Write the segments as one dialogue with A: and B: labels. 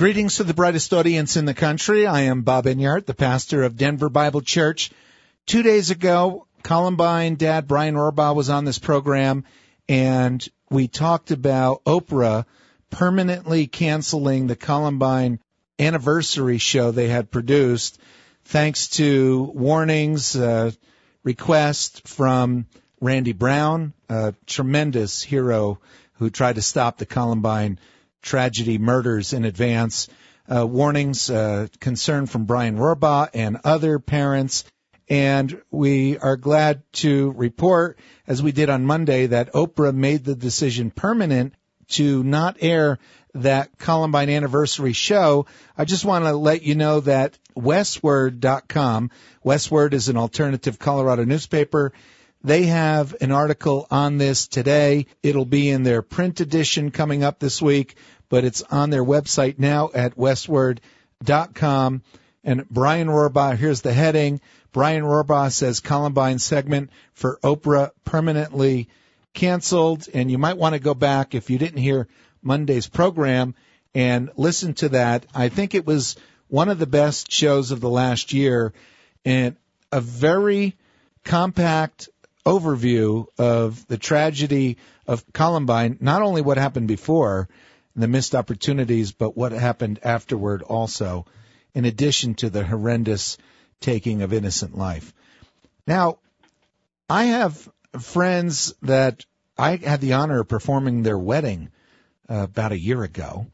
A: Greetings to the brightest audience in the country. I am Bob Enyart, the pastor of Denver Bible Church. 2 days ago, Columbine dad Brian Orbaugh was on this program, and we talked about Oprah permanently canceling the Columbine anniversary show they had produced, thanks to warnings, requests from Randy Brown, a tremendous hero who tried to stop the Columbine tragedy murders in advance, warnings, concern from Brian Orbaugh and other parents. And we are glad to report, as we did on Monday, that Oprah made the decision permanent to not air that Columbine anniversary show. I just want to let you know that Westword.com, Westword is an alternative Colorado newspaper, they have an article on this today. It'll be in their print edition coming up this week, but it's on their website now at Westword.com. And Brian Orbaugh, here's the heading. Brian Orbaugh says Columbine segment for Oprah permanently canceled. And you might want to go back, if you didn't hear Monday's program, and listen to that. I think it was one of the best shows of the last year, and a very compact overview of the tragedy of Columbine, not only what happened before, the missed opportunities, but what happened afterward also, in addition to the horrendous taking of innocent life. Now, I have friends that I had the honor of performing their wedding about a year ago,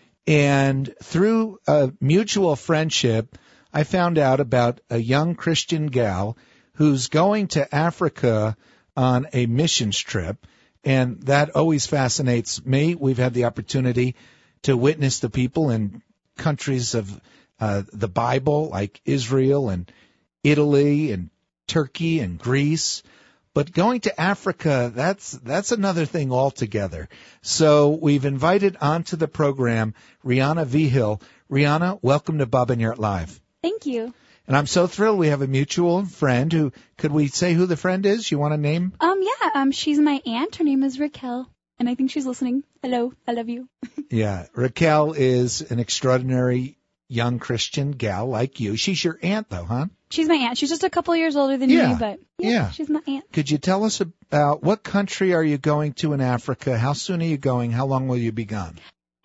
A: and through a mutual friendship, I found out about a young Christian gal who's going to Africa on a missions trip, and that always fascinates me. We've had the opportunity to witness the people in countries of the Bible, like Israel and Italy and Turkey and Greece. But going to Africa, that's another thing altogether. So we've invited onto the program Rihanna Vigil. Rihanna, welcome to Bob Enyart Live.
B: Thank you.
A: And I'm so thrilled we have a mutual friend who, could we say who the friend is? You want to name?
B: She's my aunt. Her name is Raquel, and I think she's listening. Hello, I love you.
A: Yeah, Raquel is an extraordinary young Christian gal like you. She's your aunt, though, huh?
B: She's my aunt. She's just a couple years older than me, but yeah, she's my aunt.
A: Could you tell us about what country are you going to in Africa? How soon are you going? How long will you be gone?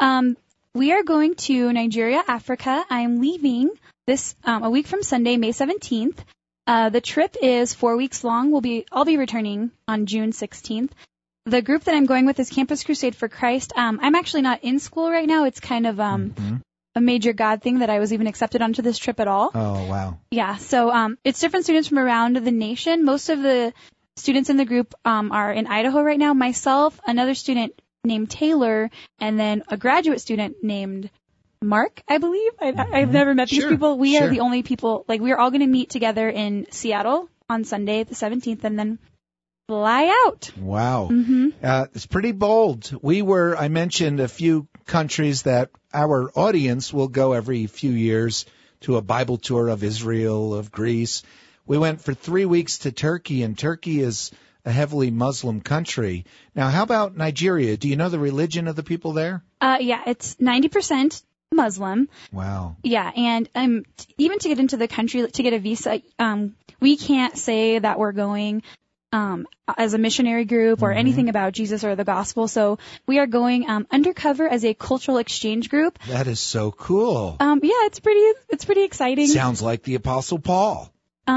B: We are going to Nigeria, Africa. I'm leaving this a week from Sunday, May 17th. The trip is 4 weeks long. I'll be returning on June 16th. The group that I'm going with is Campus Crusade for Christ. I'm actually not in school right now. It's kind of a major God thing that I was even accepted onto this trip at all.
A: Oh, wow.
B: Yeah, so it's different students from around the nation. Most of the students in the group are in Idaho right now. Myself, another student named Taylor, and then a graduate student named Mark, I believe. I've never met these people. We are the only people, we're all going to meet together in Seattle on Sunday, the 17th, and then fly out.
A: Wow. It's pretty bold. I mentioned a few countries that our audience will go every few years to a Bible tour of Israel, of Greece. We went for 3 weeks to Turkey, and Turkey is a heavily Muslim country. Now, how about Nigeria? Do you know the religion of the people there?
B: Yeah, it's 90% Muslim.
A: Wow.
B: Yeah, and even to get into the country, to get a visa, we can't say that we're going as a missionary group or anything about Jesus or the gospel. So we are going undercover as a cultural exchange group.
A: That is so cool.
B: Yeah, it's pretty exciting.
A: Sounds like the Apostle Paul.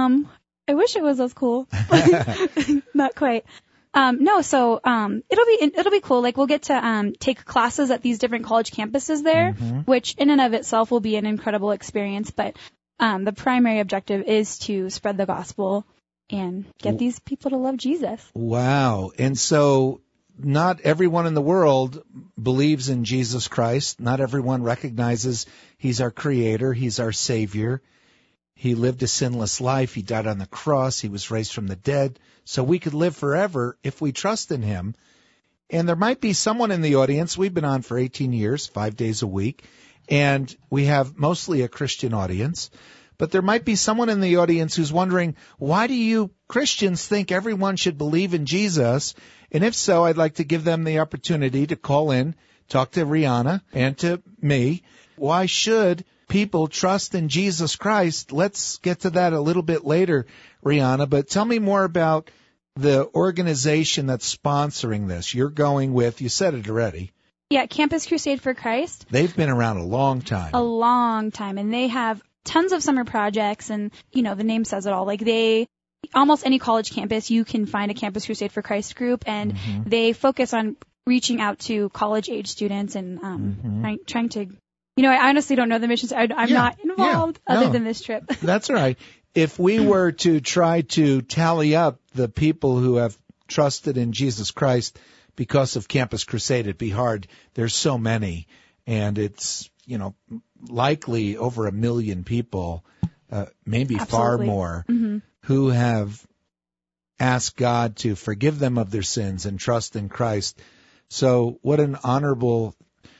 B: I wish it was as cool. Not quite. So it'll be cool. We'll get to take classes at these different college campuses there, which in and of itself will be an incredible experience. But the primary objective is to spread the gospel and get these people to love Jesus.
A: Wow. And so not everyone in the world believes in Jesus Christ. Not everyone recognizes he's our creator. He's our savior. He lived a sinless life. He died on the cross. He was raised from the dead so we could live forever if we trust in him. And there might be someone in the audience. We've been on for 18 years, 5 days a week, and we have mostly a Christian audience. But there might be someone in the audience who's wondering, why do you Christians think everyone should believe in Jesus? And if so, I'd like to give them the opportunity to call in talk to Rihanna and to me. Why should people trust in Jesus Christ? Let's get to that a little bit later, Rihanna, but tell me more about the organization that's sponsoring this. You're going with, you said it already.
B: Yeah, Campus Crusade for Christ.
A: They've been around a long time.
B: A long time, and they have tons of summer projects, and, you know, the name says it all. Like, almost any college campus, you can find a Campus Crusade for Christ group, and they focus on reaching out to college-age students and trying to, you know, I honestly don't know the missions. I'm not involved other than this trip.
A: That's all right. If we were to try to tally up the people who have trusted in Jesus Christ because of Campus Crusade, it'd be hard. There's so many, and it's, you know, likely over 1 million people, maybe far more, who have asked God to forgive them of their sins and trust in Christ. So what an honorable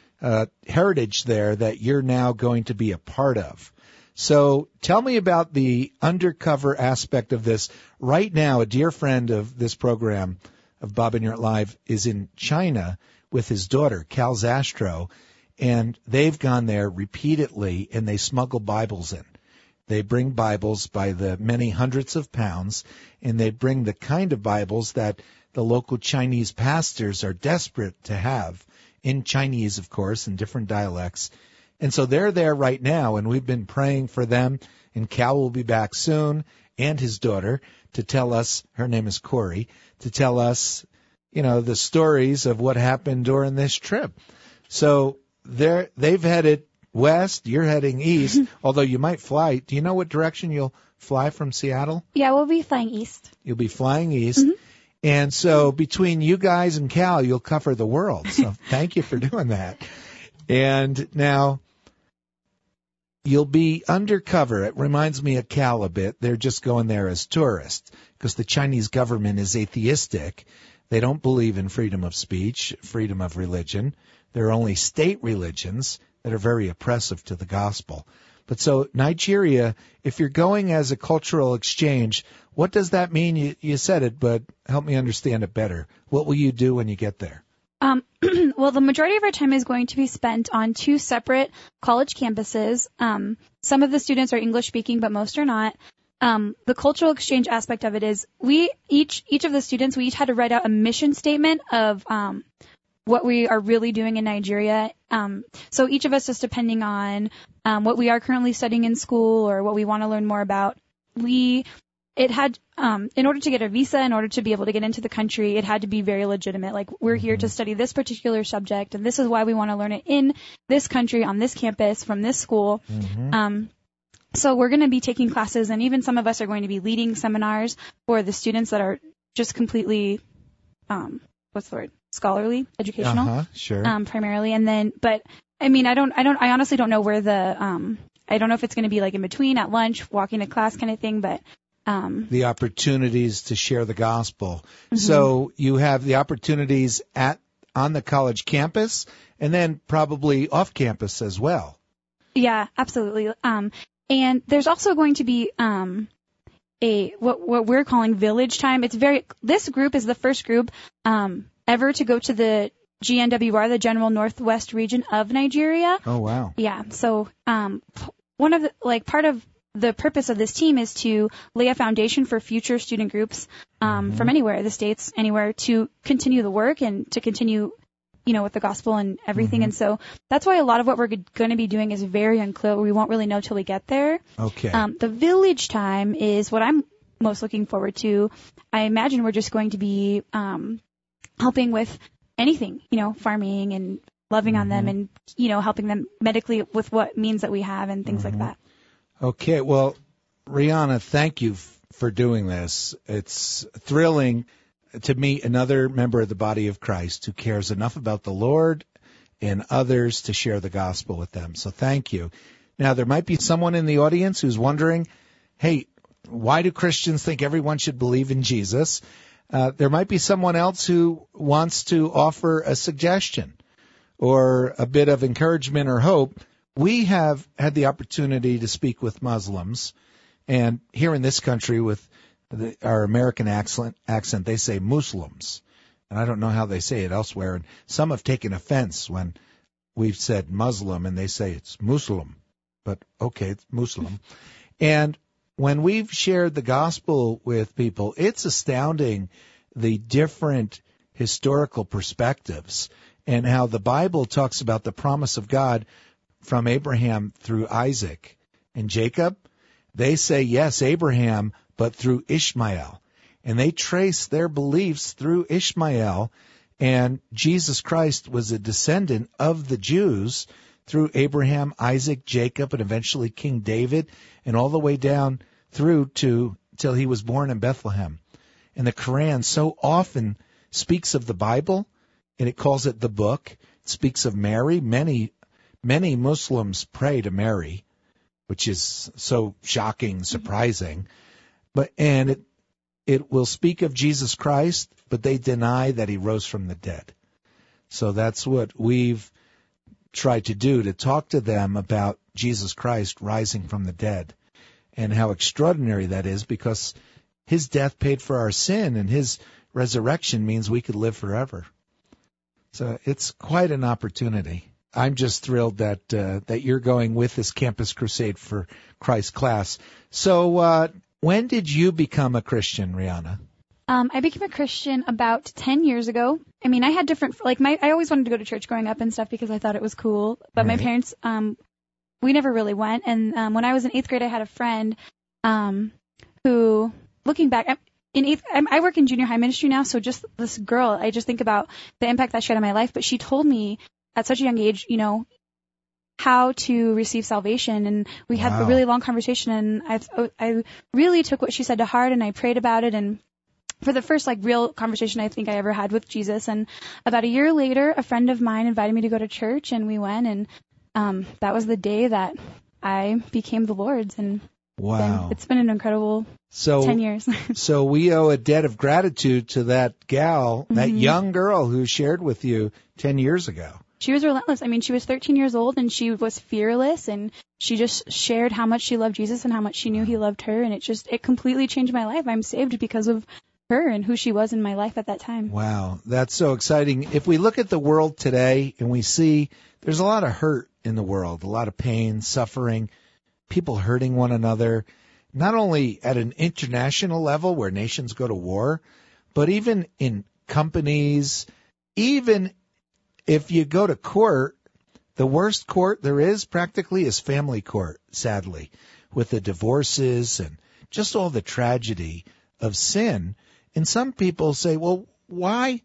A: heritage there that you're now going to be a part of. So tell me about the undercover aspect of this. Right now, a dear friend of this program, of Bob and Yurt Live, is in China with his daughter, Cal Zastro, and they've gone there repeatedly, and they smuggle Bibles in. They bring Bibles by the many hundreds of pounds, and they bring the kind of Bibles that the local Chinese pastors are desperate to have, in Chinese, of course, in different dialects. And so they're there right now, and we've been praying for them, and Cal will be back soon, and his daughter, to tell us, her name is Corey, to tell us, you know, the stories of what happened during this trip. So they've headed west, you're heading east, although you might fly. Do you know what direction you'll fly from Seattle?
B: Yeah, we'll be flying east.
A: You'll be flying east. And so between you guys and Cal, you'll cover the world. So thank you for doing that. And now you'll be undercover. It reminds me of Cal a bit. They're just going there as tourists because the Chinese government is atheistic. They don't believe in freedom of speech, freedom of religion. There are only state religions that are very oppressive to the gospel. But so Nigeria, if you're going as a cultural exchange, what does that mean? You said it, but help me understand it better. What will you do when you get there?
B: Well, the majority of our time is going to be spent on 2 separate college campuses. Some of the students are English speaking, but most are not. The cultural exchange aspect of it is each of the students, we each had to write out a mission statement of what we are really doing in Nigeria. So each of us, just depending on what we are currently studying in school or what we want to learn more about, in order to get a visa, in order to be able to get into the country, it had to be very legitimate. Like, we're here to study this particular subject, and this is why we want to learn it in this country, on this campus, from this school. So we're going to be taking classes, and even some of us are going to be leading seminars for the students that are just completely, scholarly, educational, primarily. And then, but I mean, I honestly don't know where I don't know if it's going to be like in between, at lunch, walking to class kind of thing, but
A: the opportunities to share the gospel. So you have the opportunities on the college campus and then probably off campus as well. Yeah,
B: absolutely. And there's also going to be what we're calling village time. This group is the first group ever to go to the GNWR, the General Northwest Region of Nigeria.
A: Oh, wow.
B: Yeah. So part of the purpose of this team is to lay a foundation for future student groups from anywhere, the States, anywhere, to continue the work and to continue, with the gospel and everything. And so that's why a lot of what we're going to be doing is very unclear. We won't really know till we get there.
A: Okay.
B: The village time is what I'm most looking forward to. I imagine we're just going to be helping with anything, farming and loving on them and, helping them medically with what means that we have and things like that.
A: Okay, well, Rihanna, thank you for doing this. It's thrilling to meet another member of the body of Christ who cares enough about the Lord and others to share the gospel with them. So thank you. Now, there might be someone in the audience who's wondering, hey, why do Christians think everyone should believe in Jesus? There might be someone else who wants to offer a suggestion or a bit of encouragement or hope. We have had the opportunity to speak with Muslims, and here in this country with our American accent, they say Muslims. And I don't know how they say it elsewhere. And some have taken offense when we've said Muslim, and they say it's Muslim. But okay, it's Muslim. And when we've shared the gospel with people, it's astounding the different historical perspectives and how the Bible talks about the promise of God from Abraham through Isaac and Jacob. They say, yes, Abraham, but through Ishmael. And they trace their beliefs through Ishmael. And Jesus Christ was a descendant of the Jews through Abraham, Isaac, Jacob, and eventually King David, and all the way down through till he was born in Bethlehem. And the Quran so often speaks of the Bible, and it calls it the book. It speaks of Mary. Many Muslims pray to Mary, which is so shocking, surprising. And it will speak of Jesus Christ, but they deny that he rose from the dead. So that's what we've tried to do, to talk to them about Jesus Christ rising from the dead and how extraordinary that is, because his death paid for our sin and his resurrection means we could live forever. So it's quite an opportunity. I'm just thrilled that you're going with this Campus Crusade for Christ class. So when did you become a Christian, Rihanna?
B: I became a Christian about 10 years ago. I mean, I had different, I always wanted to go to church growing up and stuff because I thought it was cool. But my parents, we never really went. And when I was in 8th grade, I had a friend who, looking back, I work in junior high ministry now, so just this girl, I just think about the impact that she had on my life. But she told me at such a young age, how to receive salvation. And we had a really long conversation, and I really took what she said to heart, and I prayed about it. And for the first real conversation I think I ever had with Jesus. And about a year later, a friend of mine invited me to go to church, and we went, and that was the day that I became the Lord's. And
A: wow,
B: it's been an incredible 10 years.
A: So we owe a debt of gratitude to that gal, that young girl who shared with you 10 years ago.
B: She was relentless. I mean, she was 13 years old, and she was fearless, and she just shared how much she loved Jesus and how much she knew he loved her, and it completely changed my life. I'm saved because of her and who she was in my life at that time.
A: Wow, that's so exciting. If we look at the world today and we see there's a lot of hurt in the world, a lot of pain, suffering, people hurting one another, not only at an international level where nations go to war, but even in companies, even if you go to court, the worst court there is practically is family court, sadly, with the divorces and just all the tragedy of sin. And some people say, well, why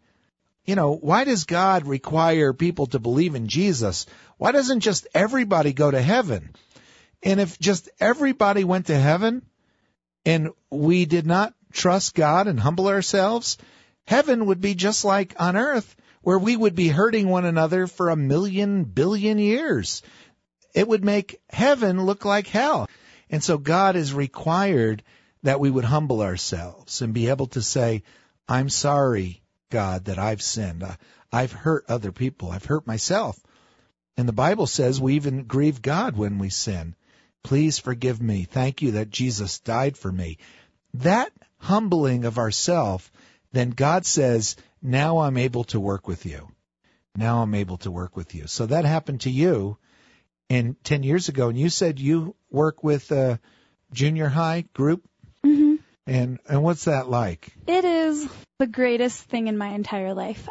A: does God require people to believe in Jesus? Why doesn't just everybody go to heaven? And if just everybody went to heaven and we did not trust God and humble ourselves, heaven would be just like on earth, where we would be hurting one another for 1 billion years. It would make heaven look like hell. And so God is required that we would humble ourselves and be able to say, I'm sorry, God, that I've sinned. I've hurt other people. I've hurt myself. And the Bible says we even grieve God when we sin. Please forgive me. Thank you that Jesus died for me. That humbling of ourselves, then God says, now I'm able to work with you. Now I'm able to work with you. So that happened to you 10 years ago. And you said you work with a junior high group?
B: Mm-hmm.
A: And what's that like?
B: It is the greatest thing in my entire life.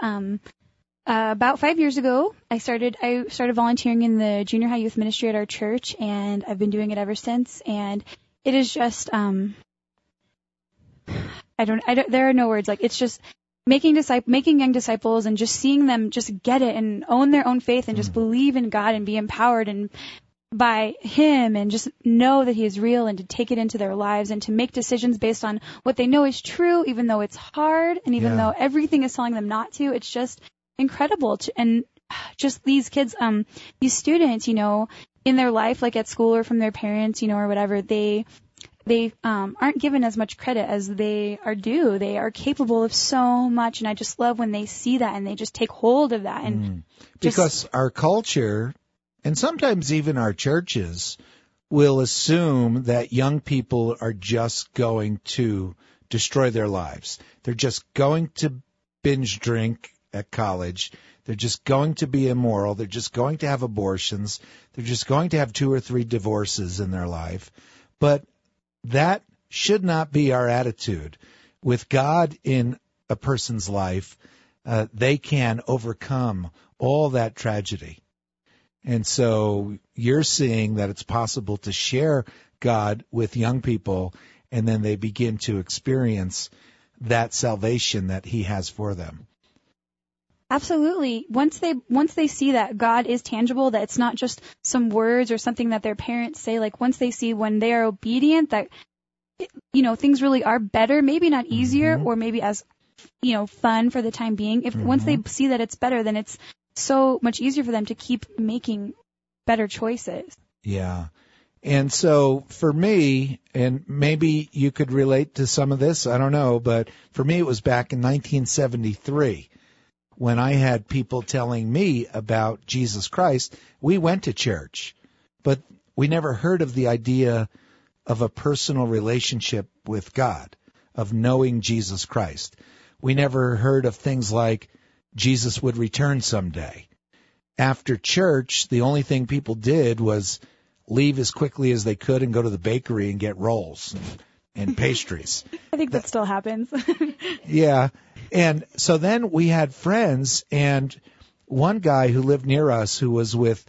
B: About 5 years ago, I started volunteering in the junior high youth ministry at our church, and I've been doing it ever since. And it is just, there are no words. It's just making young disciples and just seeing them just get it and own their own faith and just believe in God and be empowered and by him and just know that he is real and to take it into their lives and to make decisions based on what they know is true, even though it's hard and even though everything is telling them not to. It's just incredible. And just these kids, these students, in their life, like at school or from their parents, or whatever, they aren't given as much credit as they are due. They are capable of so much, and I just love when they see that and they just take hold of that. And
A: because our culture, and sometimes even our churches, will assume that young people are just going to destroy their lives. They're just going to binge drink at college. They're just going to be immoral. They're just going to have abortions. They're just going to have 2 or 3 divorces in their life. But that should not be our attitude. With God in a person's life, they can overcome all that tragedy. And so you're seeing that it's possible to share God with young people, and then they begin to experience that salvation that he has for them.
B: Absolutely. Once they see that God is tangible, that it's not just some words or something that their parents say, like once they see when they are obedient that, things really are better, maybe not easier or maybe as, fun for the time being. If once they see that it's better, then it's so much easier for them to keep making better choices.
A: Yeah. And so for me, and maybe you could relate to some of this, I don't know, but for me it was back in 1973 when I had people telling me about Jesus Christ. We went to church, but we never heard of the idea of a personal relationship with God, of knowing Jesus Christ. We never heard of things like Jesus would return someday. After church, the only thing people did was leave as quickly as they could and go to the bakery and get rolls and pastries.
B: I think that still happens.
A: Yeah. And so then we had friends, and one guy who lived near us who was with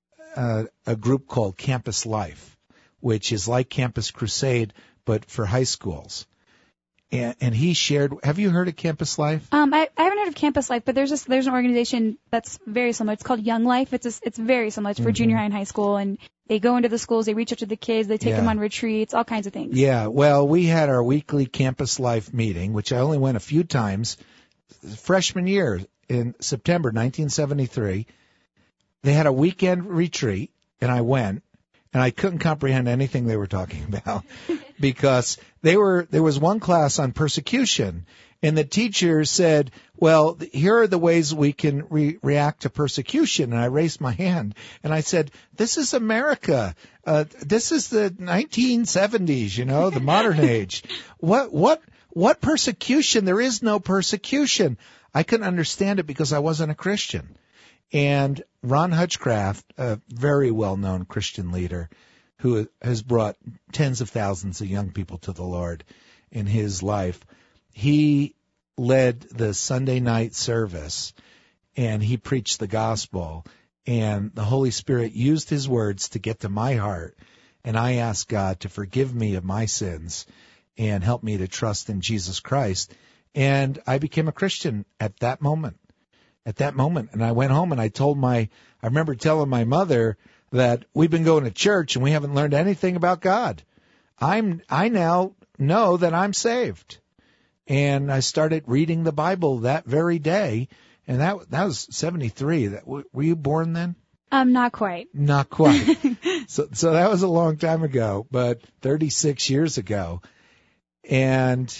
A: a group called Campus Life, which is like Campus Crusade, but for high schools. And he shared, have you heard of Campus Life?
B: I haven't heard of Campus Life, but there's an organization that's very similar. It's called Young Life. It's very similar. It's for junior high and high school, and they go into the schools, they reach out to the kids, they take them on retreats, all kinds of things. Yeah,
A: well, we had our weekly Campus Life meeting, which I only went a few times. Freshman year in September 1973, they had a weekend retreat, and I went, and I couldn't comprehend anything they were talking about because there was one class on persecution, and the teacher said, well, here are the ways we can react to persecution. And I raised my hand, and I said, this is America. This is the 1970s, the modern age. What persecution? There is no persecution. I couldn't understand it because I wasn't a Christian. And Ron Hutchcraft, a very well-known Christian leader who has brought tens of thousands of young people to the Lord in his life, he led the Sunday night service, and he preached the gospel, and the Holy Spirit used his words to get to my heart, and I asked God to forgive me of my sins and help me to trust in Jesus Christ, and I became a Christian at that moment. And I went home and I remember telling my mother that we've been going to church and we haven't learned anything about God. I now know that I'm saved. And I started reading the Bible that very day, and that was 73. Were you born then?
B: Not quite.
A: Not quite. So that was a long time ago, but 36 years ago. And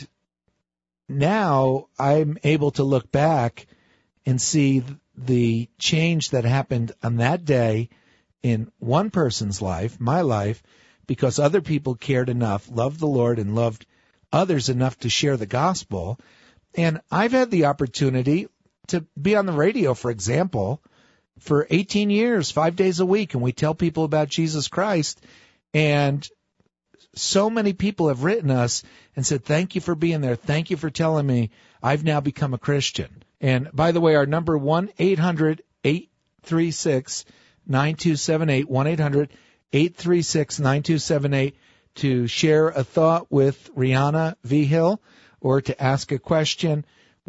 A: now I'm able to look back and see the change that happened on that day in one person's life, my life, because other people cared enough, loved the Lord, and loved others enough to share the gospel. And I've had the opportunity to be on the radio, for example, for 18 years, 5 days a week, and we tell people about Jesus Christ. And so many people have written us and said, thank you for being there. Thank you for telling me I've now become a Christian. And by the way, our number 1-800-836-9278, 1-800-836-9278 to share a thought with Rihanna Vigil or to ask a question,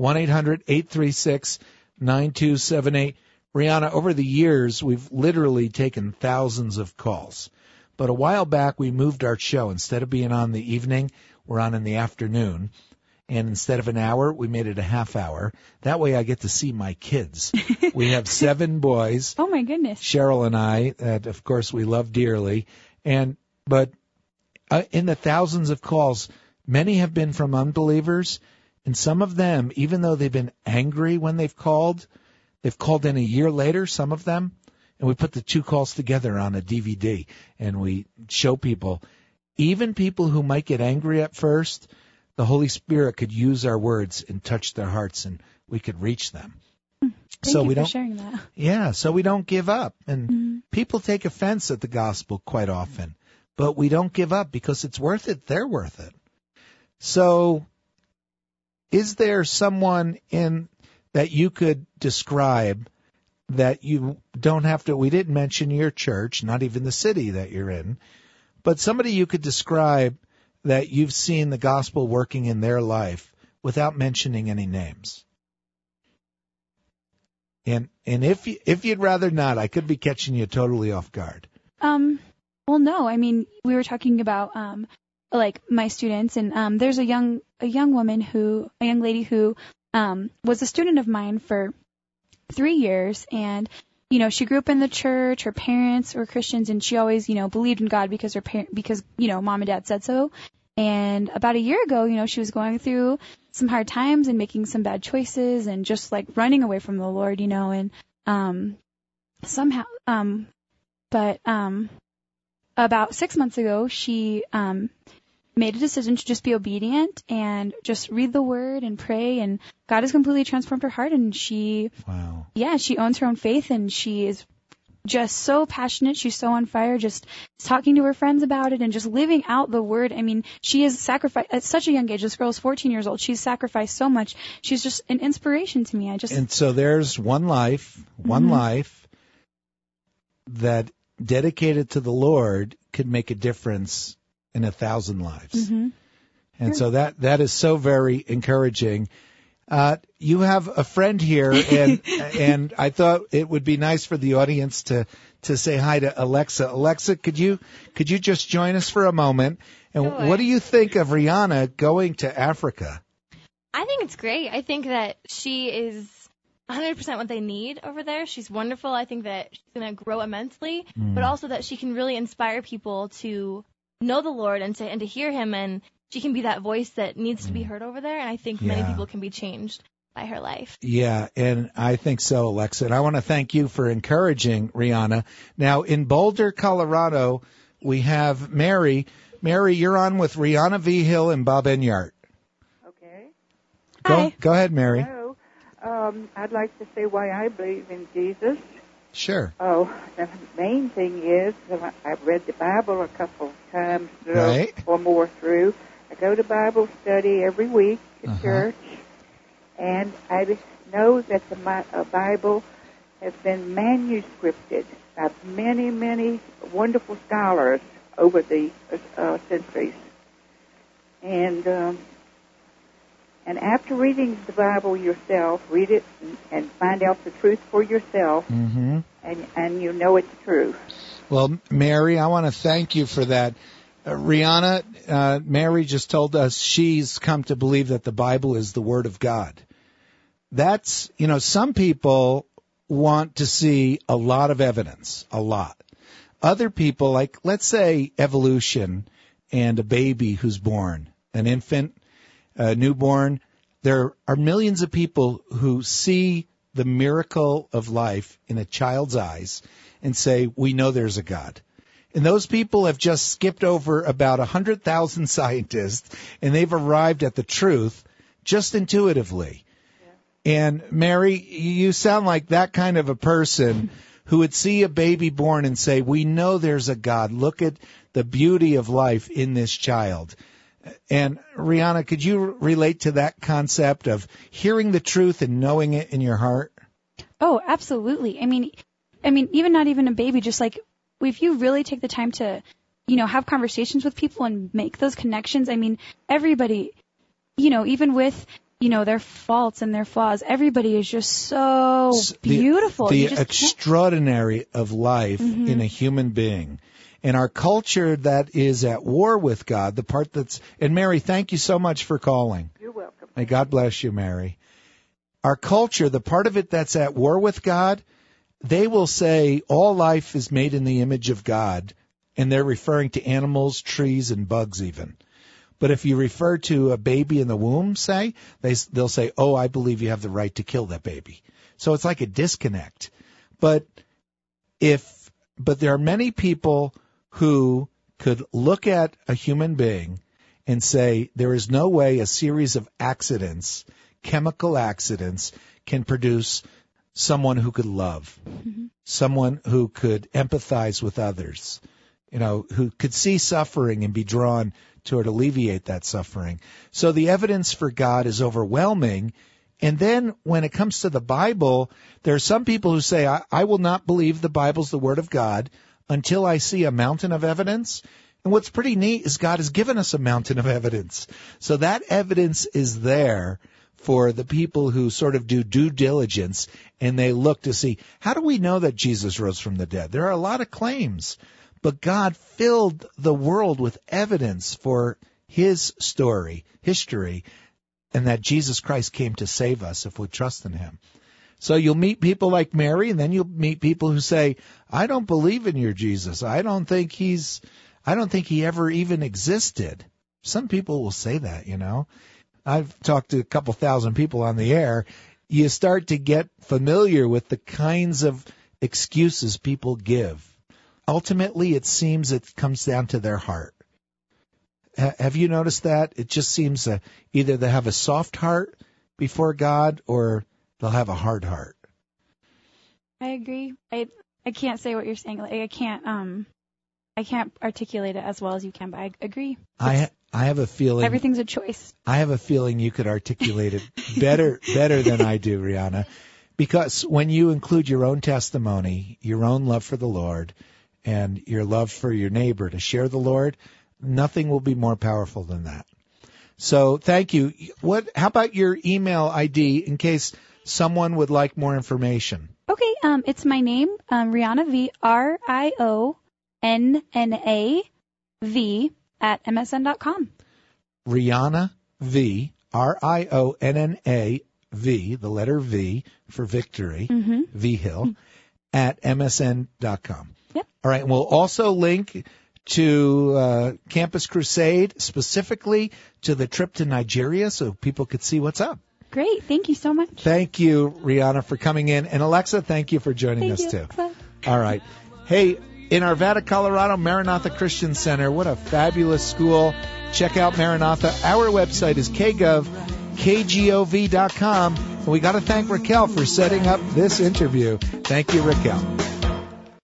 A: 1-800-836-9278. Rihanna, over the years, we've literally taken thousands of calls. But a while back, we moved our show. Instead of being on the evening, we're on in the afternoon. And instead of an hour, we made it a half hour. That way I get to see my kids. We have 7 boys.
B: Oh, my goodness.
A: Cheryl and I, that, of course, we love dearly. But in the thousands of calls, many have been from unbelievers. And some of them, even though they've been angry when they've called in a year later, some of them. And we put the 2 calls together on a DVD. And we show people, even people who might get angry at first, the Holy Spirit could use our words and touch their hearts, and we could reach them.
B: Thank you for sharing that.
A: Yeah, so we don't give up. And people take offense at the gospel quite often, but we don't give up because it's worth it. They're worth it. So is there someone that you could describe that you don't have to, we didn't mention your church, not even the city that you're in, but somebody you could describe that you've seen the gospel working in their life without mentioning any names? And if you'd rather not, I could be catching you totally off guard.
B: Well, no. I mean, we were talking about like my students, and there's a young lady who was a student of mine for 3 years, and she grew up in the church. Her parents were Christians, and she always believed in God because mom and dad said so. And about a year ago, she was going through some hard times and making some bad choices and just like running away from the Lord, and somehow, but about 6 months ago, she made a decision to just be obedient and just read the Word and pray, and God has completely transformed her heart, and she owns her own faith, and she is just so passionate. She's so on fire, just talking to her friends about it and just living out the Word. I mean, she has sacrificed at such a young age. This girl is 14 years old. She's sacrificed so much. She's just an inspiration to me. And
A: so there's one life that dedicated to the Lord could make a difference in 1,000 lives.
B: Mm-hmm.
A: And so that is so very encouraging. You have a friend here, and I thought it would be nice for the audience to say hi to Alexa. Alexa, could you just join us for a moment? And
C: Sure.
A: What do you think of Rihanna going to Africa?
C: I think it's great. I think that she is 100% what they need over there. She's wonderful. I think that she's going to grow immensely, but also that she can really inspire people to know the Lord and to hear Him, and she can be that voice that needs to be heard over there, and I think many people can be changed by her life. Yeah,
A: and I think so, Alexa. And I want to thank you for encouraging Rihanna. Now, in Boulder, Colorado, we have Mary. Mary, you're on with Rihanna V. Hill and Bob Enyart.
D: Okay.
B: Hi.
A: Go ahead, Mary.
D: Hello. I'd like to say why I believe in Jesus.
A: Sure.
D: Oh, the main thing is that I've read the Bible a couple of times or more through. I go to Bible study every week at church, and I know that the Bible has been manuscripted by many, many wonderful scholars over the centuries. And after reading the Bible yourself, read it and find out the truth for yourself, and you know it's true.
A: Well, Mary, I want to thank you for that. Rihanna, Mary just told us she's come to believe that the Bible is the Word of God. That's, some people want to see a lot of evidence, a lot. Other people, like, let's say evolution and a baby who's born, an infant, newborn, there are millions of people who see the miracle of life in a child's eyes and say, we know there's a God. And those people have just skipped over about 100,000 scientists, and they've arrived at the truth just intuitively. Yeah. And Mary, you sound like that kind of a person who would see a baby born and say, we know there's a God. Look at the beauty of life in this child. And Rihanna, could you relate to that concept of hearing the truth and knowing it in your heart?
B: Oh, absolutely. I mean, even not even a baby, just like if you really take the time to, have conversations with people and make those connections. I mean, everybody, even with, their faults and their flaws, everybody is just so beautiful.
A: The extraordinary of life in a human being. And our culture that is at war with God, the part that's... And Mary, thank you so much for calling.
D: You're welcome.
A: May God bless you, Mary. Our culture, the part of it that's at war with God, they will say all life is made in the image of God, and they're referring to animals, trees, and bugs even. But if you refer to a baby in the womb, they'll say, oh, I believe you have the right to kill that baby. So it's like a disconnect. But there are many people who could look at a human being and say there is no way a series of accidents chemical accidents can produce someone who could love, someone who could empathize with others, who could see suffering and be drawn toward alleviate that suffering. So the evidence for God is overwhelming. And then when it comes to the Bible, there are some people who say, I will not believe the Bible's the Word of God until I see a mountain of evidence. And what's pretty neat is God has given us a mountain of evidence. So that evidence is there for the people who sort of do due diligence, and they look to see, how do we know that Jesus rose from the dead? There are a lot of claims, but God filled the world with evidence for his story, history, and that Jesus Christ came to save us if we trust in him. So you'll meet people like Mary, and then you'll meet people who say, I don't believe in your Jesus. I don't think he ever even existed. Some people will say that, I've talked to a couple thousand people on the air. You start to get familiar with the kinds of excuses people give. Ultimately, it seems it comes down to their heart. Have you noticed that? It just seems either they have a soft heart before God or they'll have a hard heart.
B: I agree. I can't say what you're saying. I can't articulate it as well as you can, but I agree. I have a feeling everything's a choice. I have a feeling you could articulate it better than I do, Rihanna, because when you include your own testimony, your own love for the Lord, and your love for your neighbor to share the Lord, nothing will be more powerful than that. So thank you. How about your email ID in case someone would like more information? Okay, it's my name, Rihanna V, RIONNAV @MSN.com. Rihanna V, RIONNAV, the letter V for victory, V Hill, @MSN.com. Yep. All right, and we'll also link to Campus Crusade, specifically to the trip to Nigeria, so people could see what's up. Great. Thank you so much. Thank you, Rihanna, for coming in. And Alexa, thank you for joining us, too. All right. Hey, in Arvada, Colorado, Maranatha Christian Center, what a fabulous school. Check out Maranatha. Our website is kgov.com. And we got to thank Raquel for setting up this interview. Thank you, Raquel.